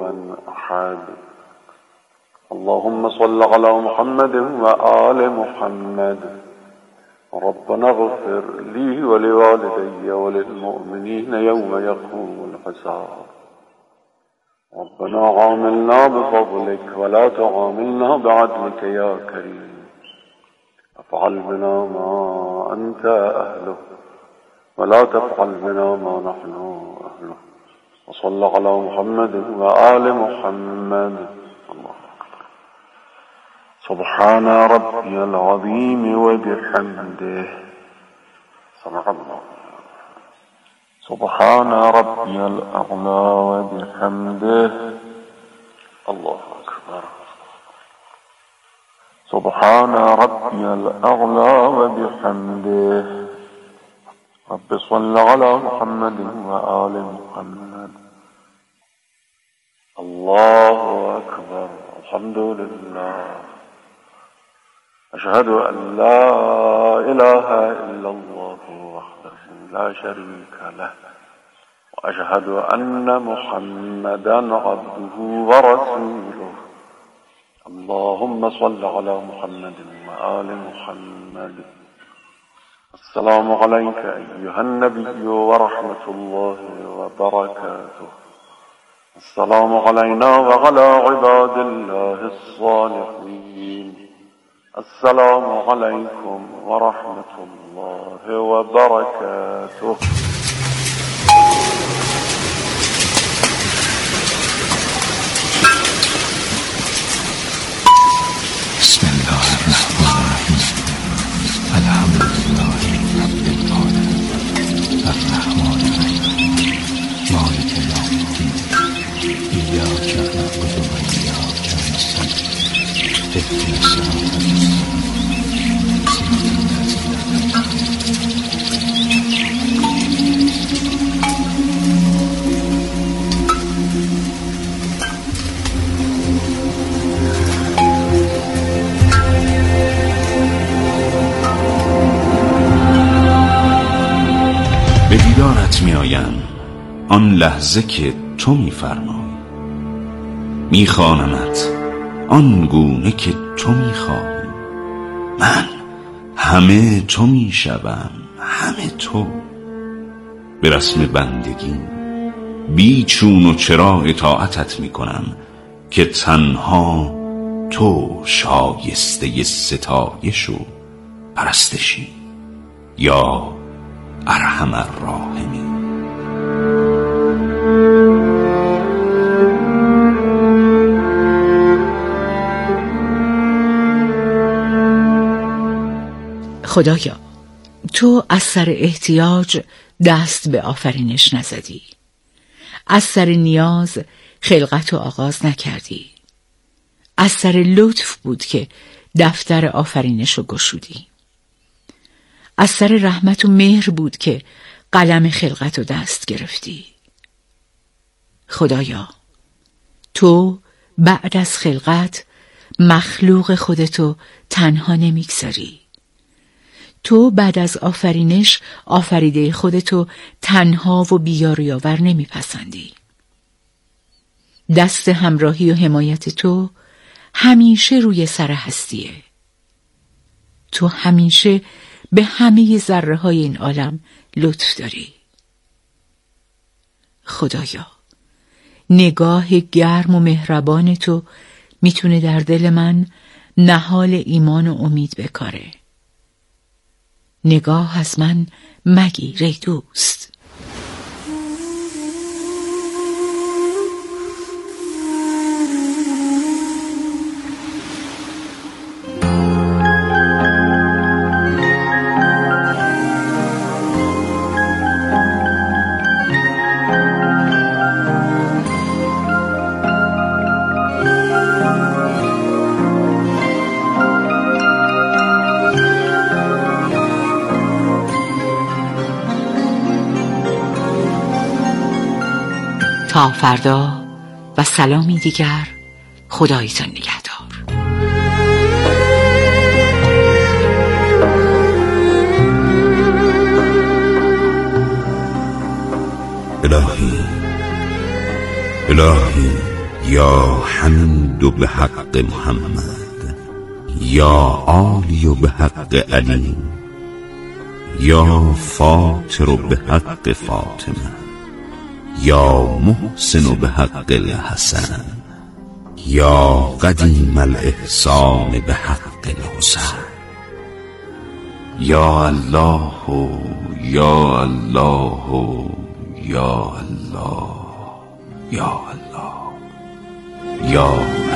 أحد. اللهم صل على محمد وآل محمد. ربنا اغفر لي ولوالدي وللمؤمنين يوم يقوم الحساب. ربنا عاملنا بفضلك ولا تعاملنا بعدلك يا كريم. افعل بنا ما أنت أهله ولا تفعل بنا ما نحن أهله. وصل على محمد وآل محمد. الله أكبر. سبحان ربي العظيم وبحمده. سبح الله. سبحان ربي الأعلى وبحمده. الله أكبر. سبحان ربي الأعلى وبحمده. رب صل على محمد وآل محمد. الله أكبر. الحمد لله. أشهد أن لا إله إلا الله وحده لا شريك له، وأشهد أن محمدا عبده ورسوله. اللهم صل على محمد وآل محمد. السلام عليك أيها النبي ورحمة الله وبركاته. السلام علينا وعلى عباد الله الصالحين. السلام عليكم ورحمة الله وبركاته. بسم الله الرحمن الرحيم. الحمد لله رب العالمين الرحمن الرحيم مالك يوم الدين إياك نعبد وإياك نستعين اهدنا الصراط المستقيم صراط الذين به دیدارت می آیم آن لحظه که تو می فرمایی، می خوانمت آن گونه که تو می خواهی. من همه تو می شوم، همه تو. به رسم بندگی بی چون و چرا اطاعتت می کنم که تنها تو شایسته ستایش و پرستشی یا ارحم الراحمین. خدایا، تو از سر احتیاج دست به آفرینش نزدی، از سر نیاز خلقت و آغاز نکردی، از سر لطف بود که دفتر آفرینش رو گشودی، از سر رحمت و مهر بود که قلم خلقت و دست گرفتی. خدایا، تو بعد از خلقت مخلوق خودتو تنها نمیگذاری. تو بعد از آفرینش آفریده خودتو تنها و بیاریاور نمیپسندی. دست همراهی و حمایت تو همیشه روی سر هستیه. تو همیشه به همه ذره های این عالم لطف داری. خدایا، نگاه گرم و مهربان تو میتونه در دل من نهال ایمان و امید بکاره. نگاه از من مگیر ای دوست. تا فردا و سلامی دیگر. خدایتان نگهدار. الهی یا حمید و به حق محمد، یا عالی و به حق علی، یا فاطر و به حق فاطمه، یا محسن و به حق الحسن، یا قدیم الاحسان به حق الحسن. یا الله یا الله یا الله یا الله یا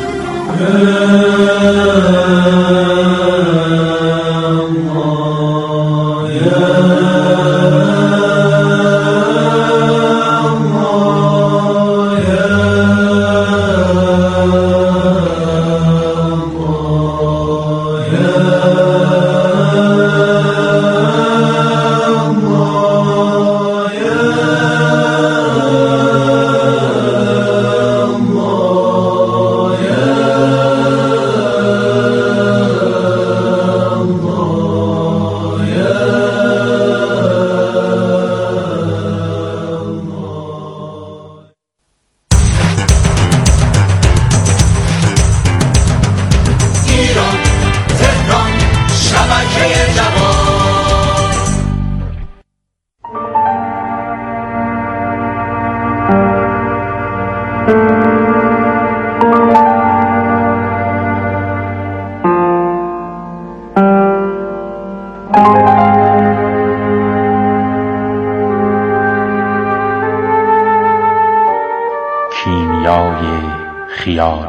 کیمیای خیال.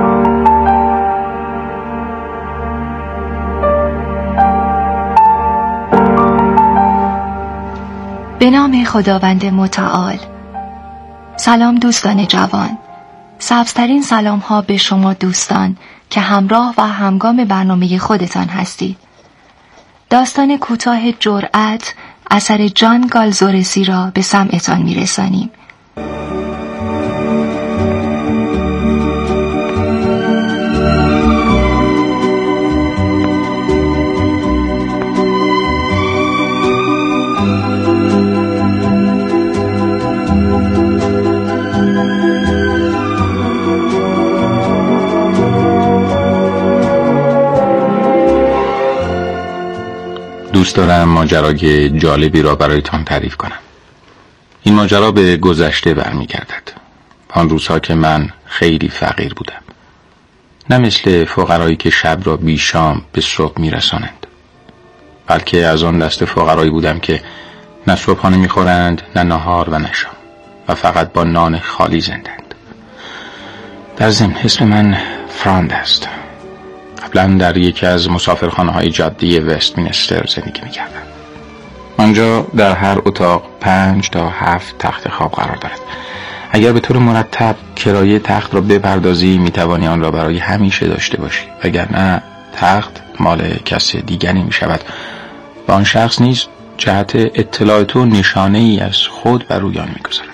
به نام خداوند متعال. سلام دوستان جوان. سبزترین سلام ها به شما دوستان که همراه و همگام برنامه خودتان هستید. داستان کوتاه جرأت اثر جان گالزورسی را به سمعتان میرسانیم. دوست دارم ماجرای جالبی را برایتان تعریف کنم. این ماجرا به گذشته برمیگردد. آن روزها که من خیلی فقیر بودم، نه مثل فقرایی که شب را بی شام به صبح میرسانند، بلکه از آن دست فقرایی بودم که نه صبحانه میخورند، نه نهار و نه شام، و فقط با نان خالی زندند. در ضمن اسم من فراند است. قبلا در یکی از مسافرخانه‌های جاده وستمینستر زندگی می‌کردم. آنجا در هر اتاق 5 تا 7 تخت خواب قرار دارد. اگر به طور مرتب کرایه تخت را بپردازی می‌توانی آن را برای همیشه داشته باشی، وگرنه تخت مال کس دیگری می‌شود و آن شخص نیز جهت اطلاع تو نشانه‌ای از خود بر روی آن می‌گذارد.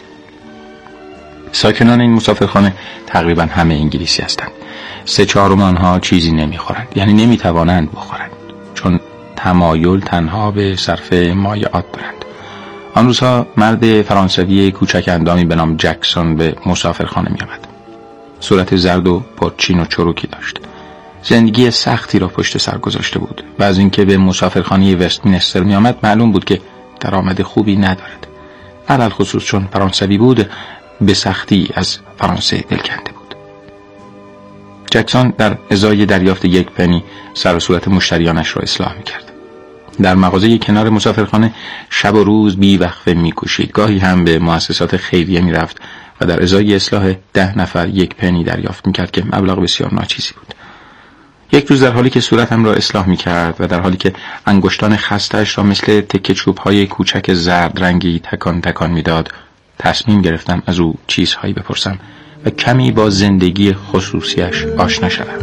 ساکنان این مسافرخانه تقریبا همه انگلیسی هستند. 3/4 آنها چیزی نمیخورند، یعنی نمیتوانند بخورند، چون تمایل تنها به صرف مایعات دارند. آن روزها مرد فرانسوی کوچک اندامی به نام جکسون به مسافرخانه می آمد. صورت زرد و پرچین و چروکی داشت. زندگی سختی را پشت سر گذاشته بود و از اینکه به مسافرخانه وستمینستر می آمد معلوم بود که درآمد خوبی ندارد. علل خصوص چون فرانسوی بود، به سختی از فرانسه دل کنده بود. جکسون در ازای دریافت 1 پنی سر و صورت مشتریانش را اصلاح می‌کرد. در مغازه کنار مسافرخانه شب و روز بی‌وقفه می‌کوشید. گاهی هم به مؤسسات خیریه می‌رفت و در ازای اصلاح 10 نفر 1 پنی دریافت می‌کرد که مبلغ بسیار ناچیزی بود. یک روز در حالی که صورتم را اصلاح می‌کرد و در حالی که انگشتان خسته‌اش را مثل تکه چوب‌های کوچک زرد رنگی تکان تکان می‌داد، تصمیم گرفتم از او چیزهایی بپرسم و کمی با زندگی خصوصیش آشنا شدم.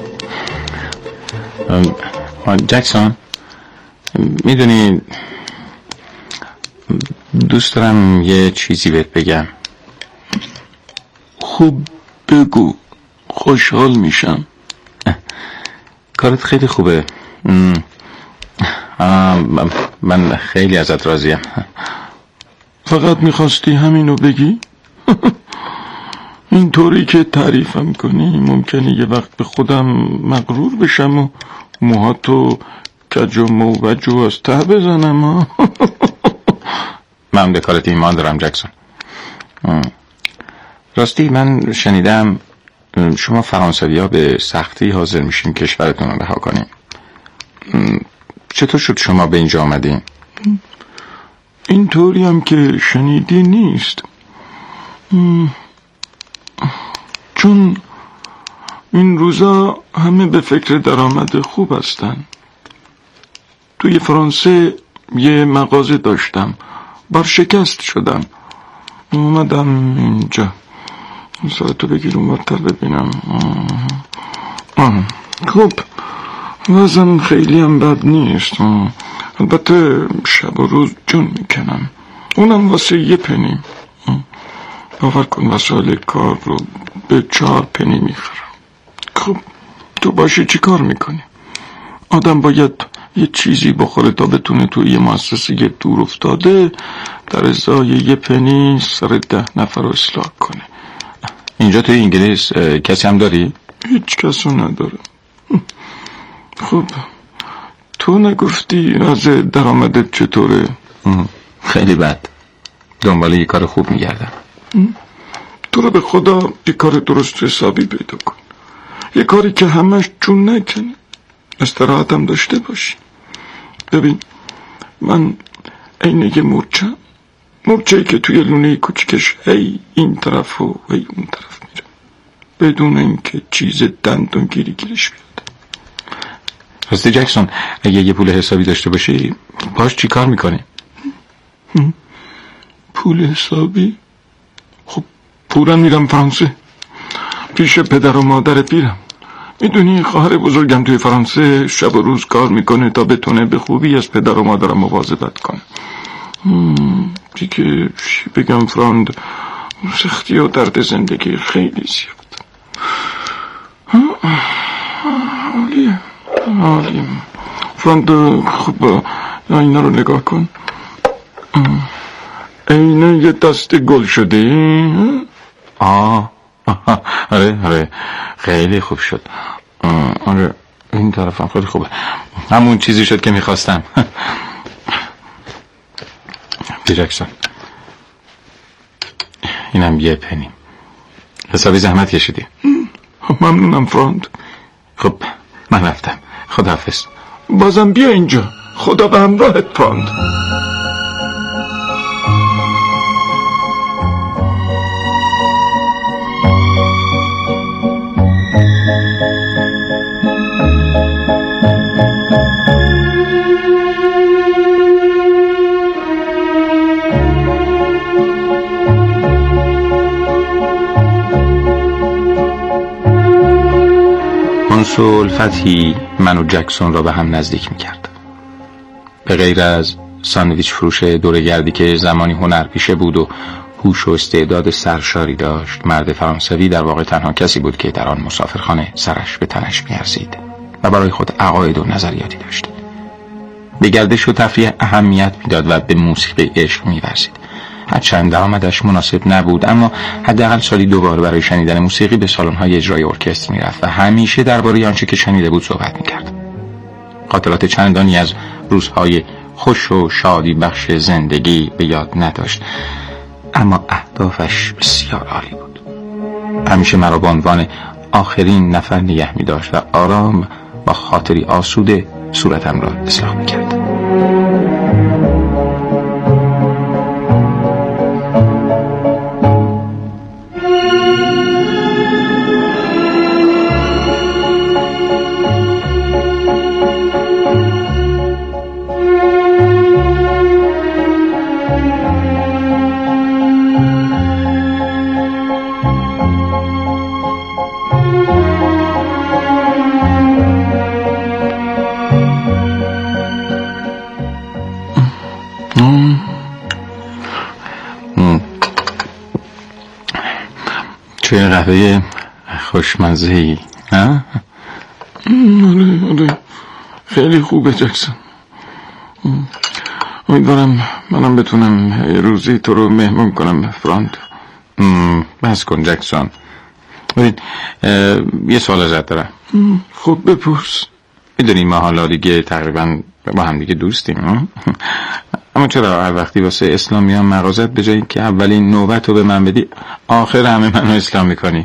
جکسون، میدونی دوست دارم یه چیزی بهت بگم. خوب بگو، خوشحال میشم. کارت خیلی خوبه. من خیلی ازت راضیم. فقط میخواستی همینو بگی؟ اینطوری که تعریفم کنی ممکنه یه وقت به خودم مغرور بشم و موهاتو کج و موج و از ته بزنم. من به کارت ایمان دارم جکسون. راستی من شنیدم شما فرانسوی ها به سختی حاضر میشین کشورتون رو رها کنین. چطور شد شما به اینجا آمدین؟ اینطوری هم که شنیدی نیست. چون این روزا همه به فکر درآمد خوب هستن. توی فرانسه یه مغازه داشتم، برشکست شدم، اومدم اینجا. ساعتو بگیر اونورتر ببینم. خب وزن خیلی هم بد نیست، البته شب و روز جون میکنم، اونم واسه یه پنی. باور کن وسایل کار رو به 4 پنی میخرم. خب تو باشی چی کار میکنی؟ آدم باید یه چیزی بخوره تا بتونه توی یه مؤسسه دور افتاده در ازای یه پنی سر 10 نفر رو اصلاح کنه. اینجا توی انگلیس کسی هم داری؟ هیچ کسو ندارم. خب تو نگفتی از درآمدت چطوره؟ خیلی بد. دنبال یه کار خوب میگردم. تو رو به خدا یه کار درست حسابی پیدا کن، یه کاری که همش جون نکنه، استراحتم داشته باشی. ببین من اینه یه مرچه‌ای که توی لونه کوچکش هی این طرف و هی اون طرف میره بدون اینکه چیز دندون گیرش بیاد. راستی جکسون اگه یه پول حسابی داشته باشی باش چی کار میکنی؟ پول حسابی؟ خب پورا میرم فرانسه پیش پدر و مادر پیرم. میدونی خواهر بزرگم توی فرانسه شب و روز کار میکنه تا بتونه به خوبی از پدر و مادرم مواظبت کنه. دیگه چی بگم فراند، سختی و درد زندگی خیلی زیاد. عالیه فراند. خب اینا رو نگاه کن، اینه یه دست گل شده. آره خیلی خوب شد. آره این طرفم خیلی خوبه، همون چیزی شد که میخواستم. جکسون اینم یه پنی، حسابی زحمت کشیدی. ممنونم فراند. خب من رفتم، خداحافظ. بازم بیا اینجا، خدا به همراهت فراند. الفتی من و جکسون را به هم نزدیک میکرد. به غیر از ساندویچ فروش دورگردی که زمانی هنرپیشه بود و هوش و استعداد سرشاری داشت، مرد فرانسوی در واقع تنها کسی بود که در آن مسافرخانه سرش به تنش میارزید و برای خود عقاید و نظریاتی داشت. به گردش و تفریح اهمیت میداد و به موسیقی عشق می‌ورزید. هرچند درآمدش مناسب نبود، اما حداقل سالی 2 بار برای شنیدن موسیقی به سالن‌های اجرای ارکستر میرفت و همیشه درباره آنچه که شنیده بود صحبت میکرد. خاطرات چندانی از روزهای خوش و شادی بخش زندگی به یاد نداشت، اما اهدافش بسیار عالی بود. همیشه مرا به عنوان آخرین نفر نگه می‌داشت و آرام با خاطری آسوده صورتم را اصلاح میکرد. چه قهوه خوشمزه‌ای. ها؟ آره خیلی خوبه جکسون. امیدوارم منم بتونم روزی تو رو مهمون کنم فراند. بس کن جکسون. یه سوال ازت دارم. خب بپرس. میدونی ما حالا دیگه تقریبا با هم دیگه دوستیم، اما چرا هر وقتی واسه اسلامیان مغازت به جایی که اولین نوبت رو به من بدی آخر همه منو اسلام میکنی؟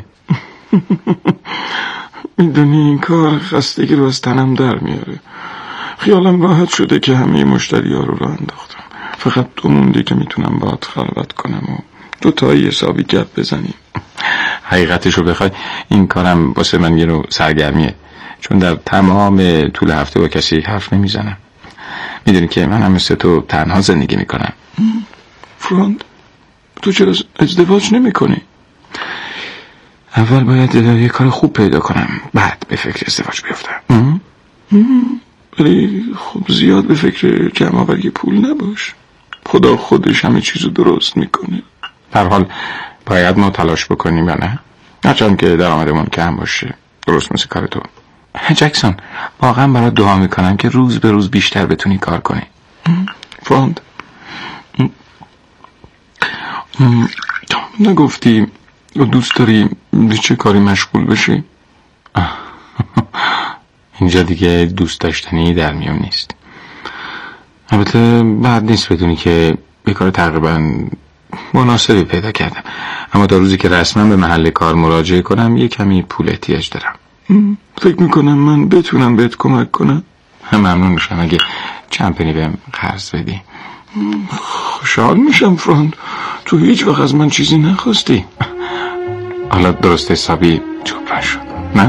میدونی این کار خستگی رو از تنم در میاره. خیالم راحت شده که همه مشتری ها رو انداختم. فقط تو موندی که میتونم باهات خلوت کنم و دوتایی حسابی گپ بزنیم. حقیقتش رو بخوای این کارم واسه من یه نوع سرگرمیه، چون در تمام طول هفته با کسی حرف نمیزنم. میدونی که من هم مثل تو تنها زندگی میکنم. فراند تو چرا ازدواج نمی کنی؟ اول باید یه کار خوب پیدا کنم، بعد به فکر ازدواج بیفتم. ولی خب زیاد به فکر جمع آوری پول نباش. خدا خودش همه چیزو درست میکنه. در حال باید ما تلاش بکنیم یا نه؟ هرچند که درآمدمون کم باشه، درست مثل کار تو. جکسون واقعا برات دعا میکنم که روز به روز بیشتر بتونی کار کنی. فراند نگفتی دوست داری به چه کاری مشغول بشی؟ اینجا دیگه دوست داشتنی در میون نیست. البته بعد نیست بدونی که یه کار تقریبا مناسبی پیدا کردم، اما تا روزی که رسما به محل کار مراجعه کنم یه کمی پول احتیاج دارم. فکر میکنم من بتونم بهت کمک کنم. ممنون میشم اگه چند پنی بهم قرض بدی. خوشحال میشم فراند. تو هیچ وقت از من چیزی نخواستی. حالا درست حسابی چوب شد نه؟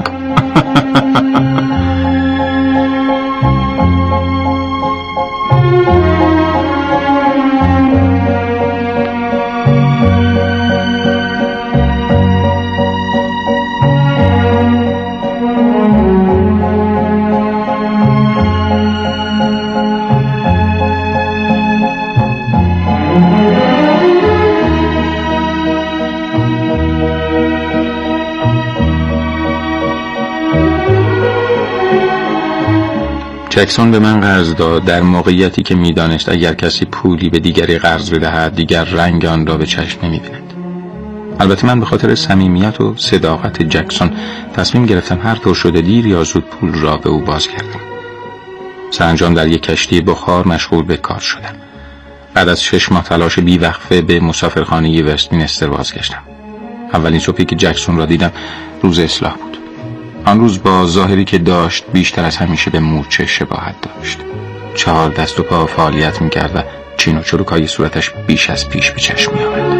جکسون به من قرض داد در موقعیتی که میدانست اگر کسی پولی به دیگری قرض بدهد دیگر رنگ آن را به چشم نمی‌بیند. البته من به خاطر صمیمیت و صداقت جکسون تصمیم گرفتم هر طور شده دیر یا زود پول را به او باز کردم. سرانجام در یک کشتی بخار مشغول به کار شدم. بعد از 6 ماه تلاش بیوقفه به مسافرخانه وستمینستر بازگشتم. اولین صبحی که جکسون را دیدم روز اصلاح بود. آن روز با ظاهری که داشت بیشتر از همیشه به مورچه شباهت داشت. 4 دست و پا فعالیت می‌کرد و چین و چروکای صورتش بیش از پیش به چشم می‌آمد.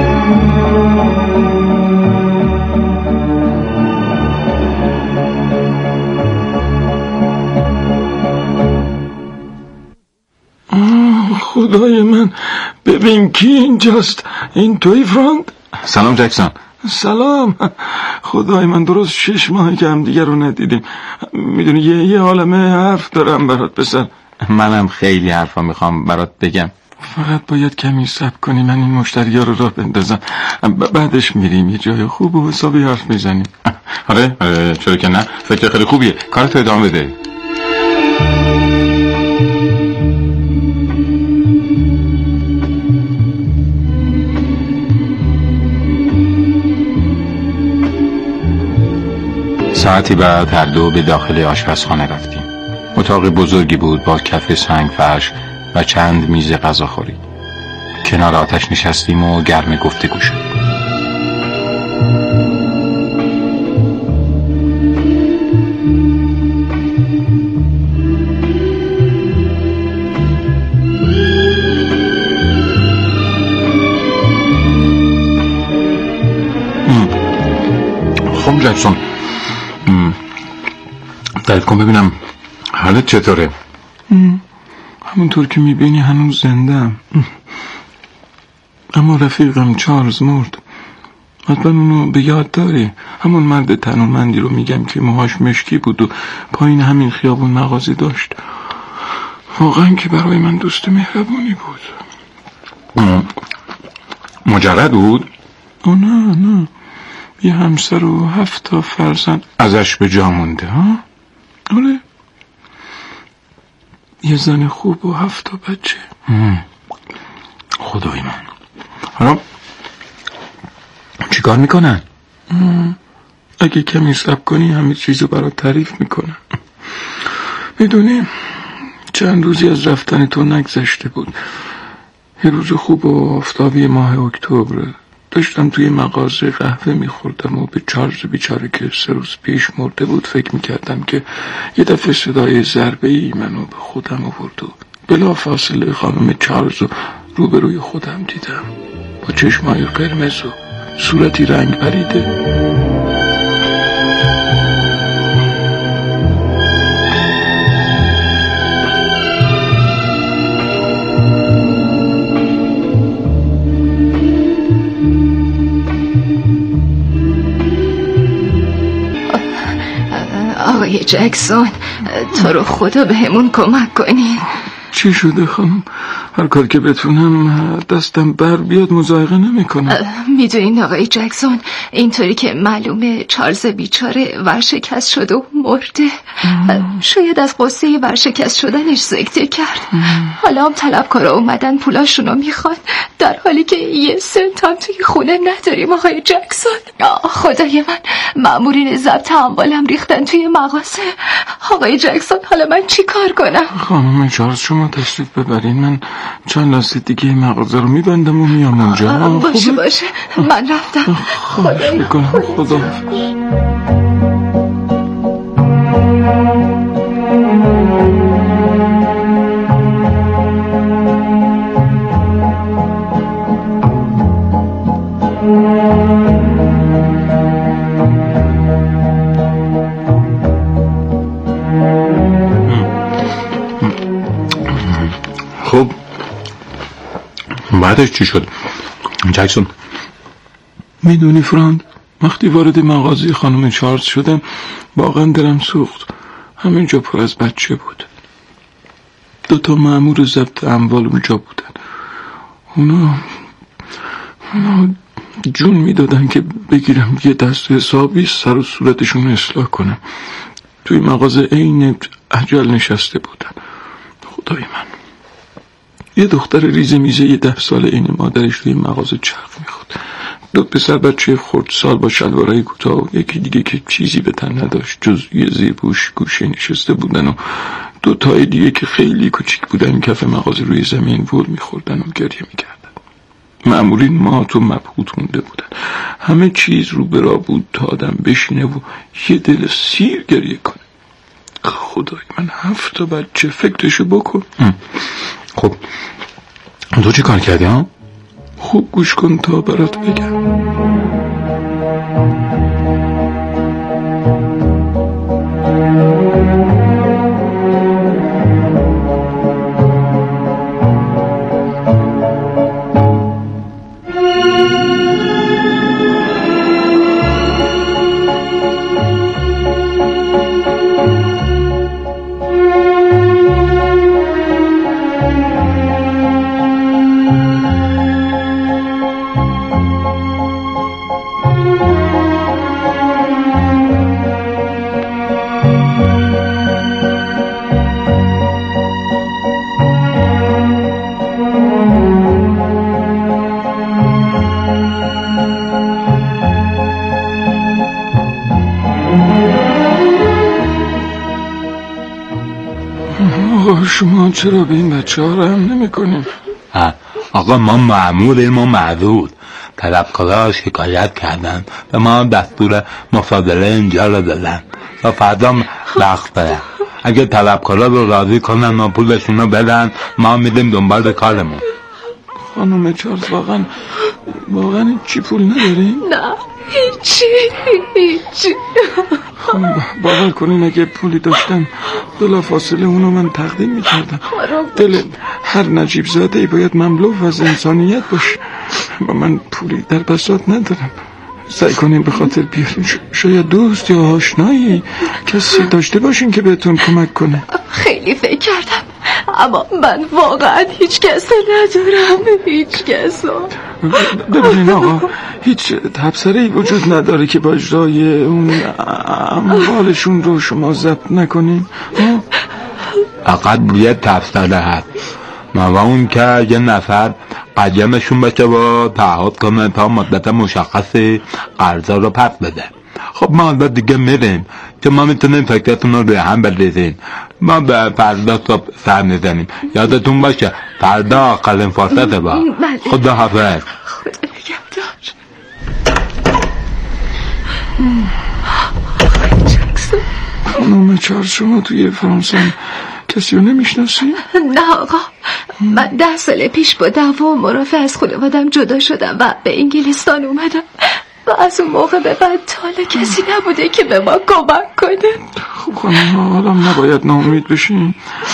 خدای من ببین کی اینجاست. این توی فراند؟ سلام جکسون. سلام. خدای من درست 6 ماهی که هم دیگر رو ندیدیم. میدونی یه عالمه حرف دارم برات پسر. منم خیلی حرفا میخوام برات بگم. فقط باید کمی صبر کنی من این مشتری‌ها رو راه بندازم. بعدش میریم یه جای خوب و حسابی حرف میزنیم. آره چرا که نه، فکر خیلی خوبیه. کارتو ادامه بده. ساعتی بعد هر دو به داخل آشپزخانه رفتیم. اتاق بزرگی بود با کف سنگ فرش و چند میز غذاخوری. کنار آتش نشستیم و گرم گفتگو شد. خب جکسون دلت کن ببینم حالت چطوره؟ همونطور که میبینی هنوز زنده‌ام. اما رفیقم چارلز مرد. حتما اونو به یاد داری؟ همون مرد تنومندی رو میگم که موهاش مشکی بود و پایین همین خیابون مغازه داشت. واقعا که برای من دوست مهربونی بود. مجرد بود؟ نه یه همسر و 7 تا فرزند ازش به جا مونده. ها؟ آره، یه زن خوب و 7 تا بچه. خدای من. حالا چی کار میکنن؟ اگه کمی صبر کنی همه چیزو برات تعریف میکنم. میدونی چند روزی از رفتن تو نگذشته بود. یه روز خوب و آفتابی ماه اکتبر داشتم توی مغازه قهوه میخوردم و به چارلز بیچاره که 3 روز پیش مرده بود فکر میکردم که یه دفعه صدای ضربه‌ای منو به خودم آورد و بلا فاصله خانم چارلز رو روبروی خودم دیدم با چشمای قرمز و صورتی رنگ پریده. آقای جکسون، تو رو خدا بهمون کمک کنین. چی شده خانم؟ هر کار که بتونم دستم بر بیاد مضایقه نمی کنم. میدونین آقای جکسون، اینطوری که معلومه چارلز بیچاره ورشکست شده و مرده. شاید از قصه ورشکست شدنش سکته کرد. حالا هم طلبکارا اومدن پولاشونو میخوان، در حالی که یه سنت هم توی خونه نداریم آقای جکسون. خدای من، مامورین ضبط اموالم ریختن توی مغازه. آقای جکسون حالا من چی کار کنم؟ خانم چارلز شما تشریف ببرین، من چند لحظه دیگه مغازه رو میبندم و میام اونجا. باشه باشه، من رفتم. خدا خب بعدش چی شد جکسون؟ میدونی فرانک، وقتی وارد مغازه خانم چارلز شدم واقعا دلم سوخت. همینجا پر از بچه بود. 2 تا مأمور ضبط اموال اونجا بودن. اونا جون میدادن که بگیرم یه دست حسابی سر و صورتشون اصلاح کنم. توی مغازه عین اجل نشسته بودن. خدای من، یه دختر ریزه میزه 10 ساله عین مادرش توی مغازه چرخ میخورد. 2 پسر بچه خردسال با شلوارای کوتاه و یکی دیگه که چیزی به تن نداشت جز یه زیرپوش گوشه نشسته بودن و 2 تای دیگه که خیلی کوچیک بودن کف مغازه روی زمین وول میخوردن و گریه میکردن. مأمورین مات و مبهوت مونده بودن. همه چیز رو برا بود تا آدم بشینه و یه دل سیر گریه کنه. خدای من، 7 تا بچه، فکرشو بکن. خب تو چی کار کردی ها؟ خوب گوش کن تا برات بگم. شما چرا به این بچه ها رحم نمی کنیم؟ آقا ما مأموریم، ما معذور. طلبکارا شکایت کردن به ما دستور مصادره اینجا رو دادن تا فردا وقت بره. اگه طلبکارا رو راضی کنن ما پولشون رو بدن، ما میدیم دنبال کارمون. خانم چارلز واقعا چی پول نداریم؟ نه هیچی. باور کنین اگه پولی داشتم بلافاصله اونو من تقدیم میکردم. دل هر نجیب زاده باید مملو از انسانیت باشه. با من پولی در بساط ندارم. سعی کنین به خاطر بیارین. شاید دوست یا آشنایی کسی داشته باشین که بهتون کمک کنه. خیلی فکر کردم اما من واقعا هیچ کس ندارم، هیچ کس. ببینین آقا، هیچ تبصره‌ای وجود نداره که با اجرای اون اموالشون رو شما ضبط نکنین. فقط یه تبصره هست، اون که یه نفر قدیمشون بشه و تعهد کنه تا مدت مشخص قرضا رو پس بده. خب ما حالا دیگه میریم که ما میتونیم فکرتون رو به هم بریزیم. ما به فردا صبح سر میزنیم. یادتون باشه فردا آخرین فرصته. با خدا حافظ. خدا نگهدار. خانم چارلز، شما توی فرانسه کسی رو نمیشناسی؟ نه آقا، من 10 سال پیش با دعوا و مرافع از خانوادم جدا شدم و به انگلستان اومدم و از اون موقع به بعد تا کسی نبوده که به ما کمک کنه. خب خانم، حالا نباید ناامید بشین.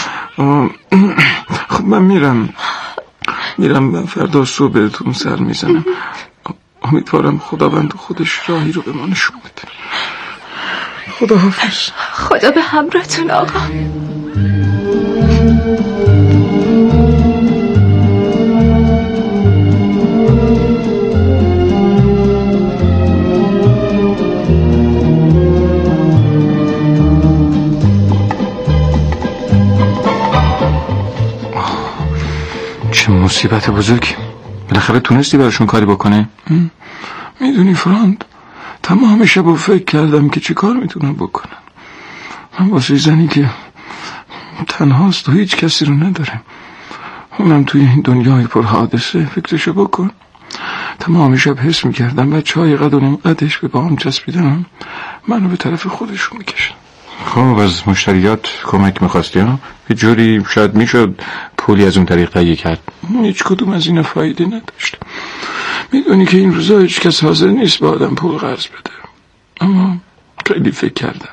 خب من میرم فردا صبح بهتون سر میزنم. امیدوارم خداوند خودش راهی رو به ما نشون بده. خدا حافظ. خدا به همراهتون آقا. چه مصیبت بزرگی. بالاخره تونستی براشون کاری بکنه؟ میدونی فرانت، تمام شب فکر کردم که چی کار میتونم بکنم. من واسه زنی که تنهاست و هیچ کسی رو نداره، اونم توی این دنیای پر حادثه، فکرشو بکن. تمام شب حس میکردم بچه‌های قد و نیم قدش به هم چسبیدن، منو به طرف خودشون میکشن. خب از مشتریات کمک میخواستی ها؟ یه جوری شاید میشد پولی از اون طریق تهیه کرد. هیچ کدوم از اینا فایده نداشت. میدونی که این روزا هیچ کس حاضر نیست به آدم پول قرض بده. اما خیلی فکر کردم،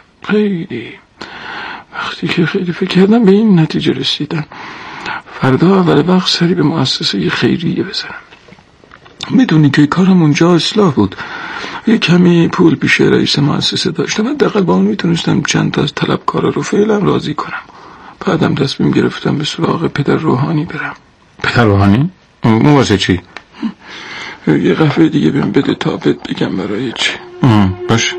وقتی که خیلی فکر کردم به این نتیجه رسیدم فردا اول وقت سری به مؤسسه خیریه بزنم. میدونی که کارم اونجا اصلاح بود. یه کمی پول پیش رئیس مؤسسه داشتم، حداقل با اون میتونستم چند تا از طلبکارا رو فعلا راضی کنم. بعدم تصمیم گرفتم به سراغ پدر روحانی برم. پدر روحانی؟ اون واسه چی؟ یه قفه دیگه بهم بده تا بهت بگم برای چی. باشه.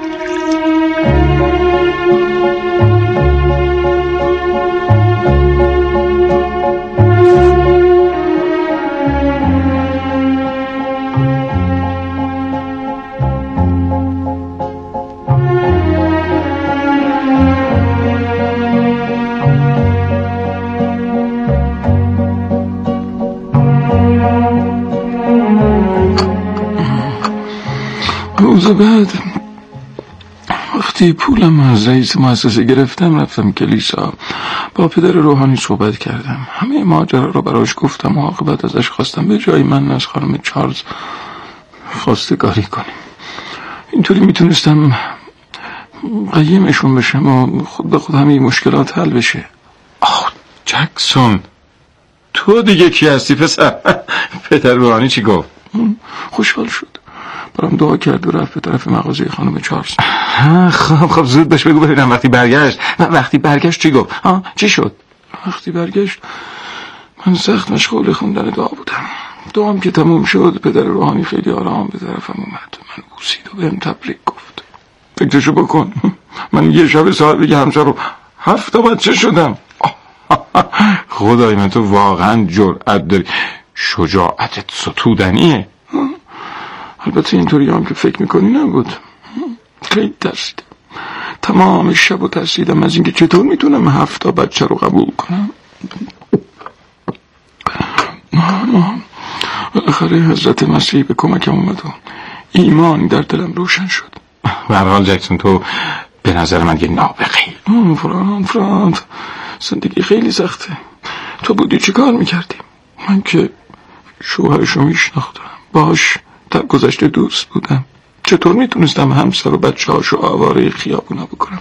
روز بعد وقتی پولم از رئیس مؤسسه گرفتم رفتم کلیسا، با پدر روحانی صحبت کردم، همه ماجرا رو براش گفتم و عاقبت ازش خواستم به جای من از خانم چارلز خواستگاری کنیم. اینطوری میتونستم قیمشون بشم و خود به خود همه مشکلات حل بشه. جکسون، تو دیگه کی هستی پسر؟ پدر روحانی چی گفت؟ خوشحال شد، برام دعا کرد و رفت به طرف مغازه خانم چارلز. خب زود بهش بگو ببینم وقتی برگشت چی گفت؟ چی شد؟ وقتی برگشت من سخت مشغول خوندن دعا بودم. دعام که تموم شد پدر روحانی خیلی آرام به طرفم اومد، من بوسید و بهم تبریک گفت. فکرشو بکن، من یه شب صاحب همسر رو 7 بچه شدم. خدای من، تو واقعا جرأت داری، شجاعتت ستودنیه. البته اینطوری هم که فکر میکنی نبود. خیلی ترسیدم، تمام شب ترسیدم از اینکه چطور میتونم 7 بچه رو قبول کنم. بالاخره حضرت مسیح به کمکم اومد و ایمان در دلم روشن شد. به هر حال جکسون، تو به نظر من یه نابغه‌ای. فرانت، زندگی خیلی سخته. تو بودی چی کار میکردی؟ من که شوهرشو میشناختم، باش در گذشته دوست بودم. چطور میتونستم همسر و بچه هاشو آواره خیابونا بکنم؟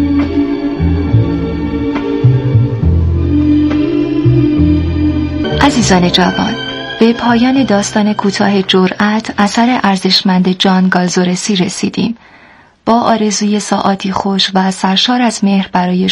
از عزیزان جوان، به پایان داستان کوتاه جرأت اثر ارزشمند جان گالزورسی رسیدیم. با آرزوی ساعاتی خوش و سرشار از مهر برای